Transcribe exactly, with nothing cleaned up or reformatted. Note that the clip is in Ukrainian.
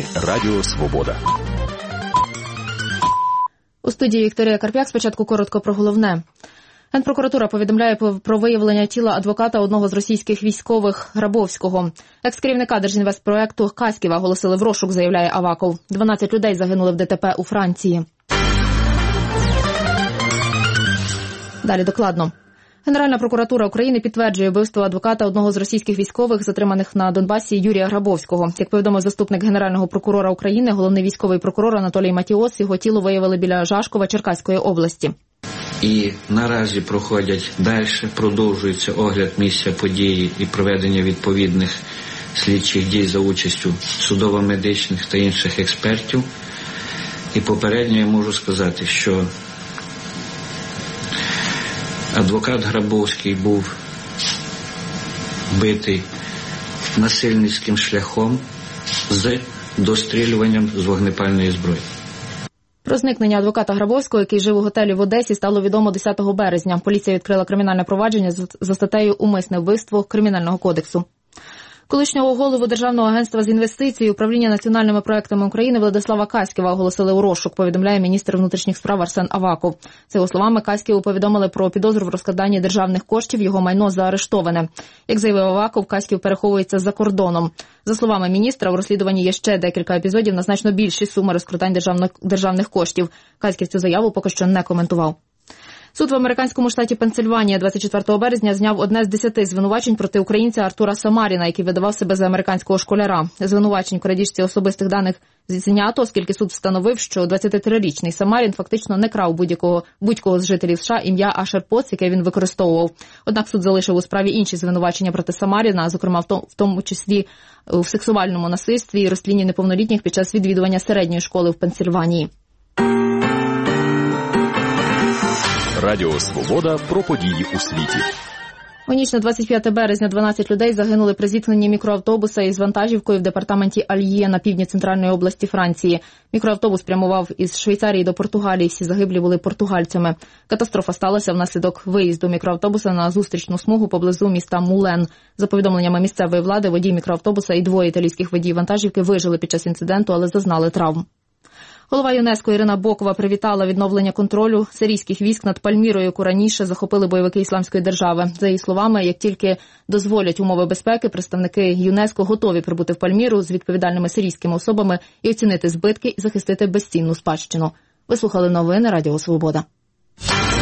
Радіо Свобода. У студії Вікторія Карп'як. Спочатку коротко про головне. Генпрокуратура повідомляє про виявлення тіла адвоката одного з російських військових Грабовського. Екс-керівника Держінвестпроекту Каськіва оголосили в розшук, заявляє Аваков. дванадцять людей загинули в ДТП у Франції. Далі докладно. Генеральна прокуратура України підтверджує вбивство адвоката одного з російських військових, затриманих на Донбасі, Юрія Грабовського. Як повідомив заступник Генерального прокурора України, головний військовий прокурор Анатолій Матіос, його тіло виявили біля Жашкова Черкаської області. І наразі проходять далі, продовжується огляд місця події і проведення відповідних слідчих дій за участю судово-медичних та інших експертів. І попередньо я можу сказати, що адвокат Грабовський був вбитий насильницьким шляхом з дострілюванням з вогнепальної зброї. Про зникнення адвоката Грабовського, який жив у готелі в Одесі, стало відомо десятого березня. Поліція відкрила кримінальне провадження за статтею «Умисне вбивство» Кримінального кодексу. Колишнього голову Державного агентства з інвестицій і управління національними проектами України Владислава Каськіва оголосили у розшук, повідомляє міністр внутрішніх справ Арсен Аваков. За його словами, Каськіву повідомили про підозру в розкраданні державних коштів, його майно заарештоване. Як заявив Аваков, Каськів переховується за кордоном. За словами міністра, у розслідуванні є ще декілька епізодів на значно більші суми розкрадань державних, державних коштів. Каськів цю заяву поки що не коментував. Суд в американському штаті Пенсильванія двадцять четвертого березня зняв одне з десяти звинувачень проти українця Артура Самаріна, який видавав себе за американського школяра. Звинувачень в крадіжці особистих даних знято, оскільки суд встановив, що двадцятитрирічний Самарін фактично не крав будь-якого, будь-кого з жителів США ім'я Ашер Поц, яке він використовував. Однак суд залишив у справі інші звинувачення проти Самаріна, зокрема в тому числі в сексуальному насильстві і розтлінні неповнолітніх під час відвідування середньої школи в Пенсильванії. Радіо Свобода про події у світі. У ніч на двадцять п'яте березня дванадцять людей загинули при зіткненні мікроавтобуса із вантажівкою в департаменті Альє на півдні центральної області Франції. Мікроавтобус прямував із Швейцарії до Португалії, всі загиблі були португальцями. Катастрофа сталася внаслідок виїзду мікроавтобуса на зустрічну смугу поблизу міста Мулен. За повідомленнями місцевої влади, водій мікроавтобуса і двоє італійських водіїв вантажівки вижили під час інциденту, але зазнали травм. Голова ЮНЕСКО Ірина Бокова привітала відновлення контролю сирійських військ над Пальмірою, яку раніше захопили бойовики Ісламської держави. За її словами, як тільки дозволять умови безпеки, представники ЮНЕСКО готові прибути в Пальміру з відповідальними сирійськими особами і оцінити збитки і захистити безцінну спадщину. Ви слухали новини Радіо Свобода.